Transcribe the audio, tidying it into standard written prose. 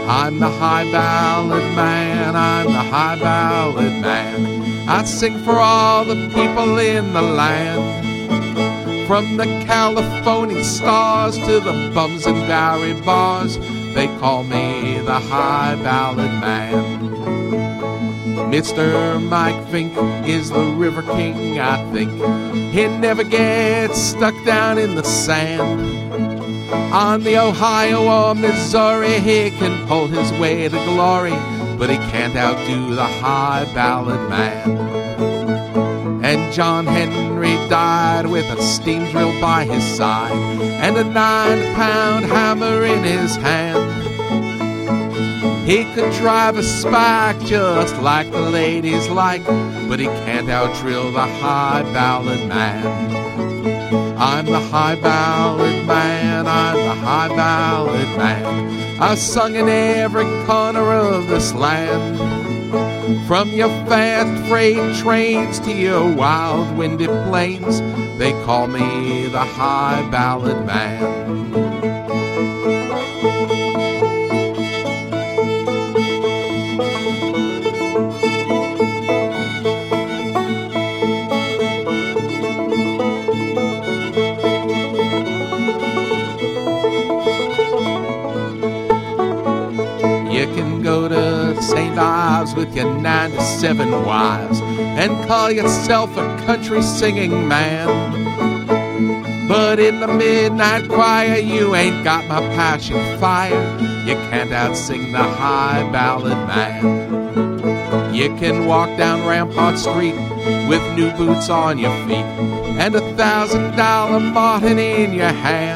I'm the high ballad man, I'm the high ballad man. I sing for all the people in the land, from the California stars to the bums and Bowery bars. They call me the high ballad man. Mr. Mike Fink is the river king, I think. He never gets stuck down in the sand. On the Ohio or Missouri, he can pull his way to glory, but he can't outdo the high ballad man. And John Henry died with a steam drill by his side and a 9-pound hammer in his hand. He could drive a spike just like the ladies like, but he can't outdrill the high ballad man. I'm the high ballad man, I'm the high ballad man. I've sung in every corner of this land, from your fast freight trains to your wild windy plains. They call me the high ballad man. You can go to St. Ives with your 9 to 7 wives and call yourself a country singing man, but in the midnight choir you ain't got my passion fire. You can't outsing the high ballad man. You can walk down Rampart Street with new boots on your feet and $1,000 Martin in your hand,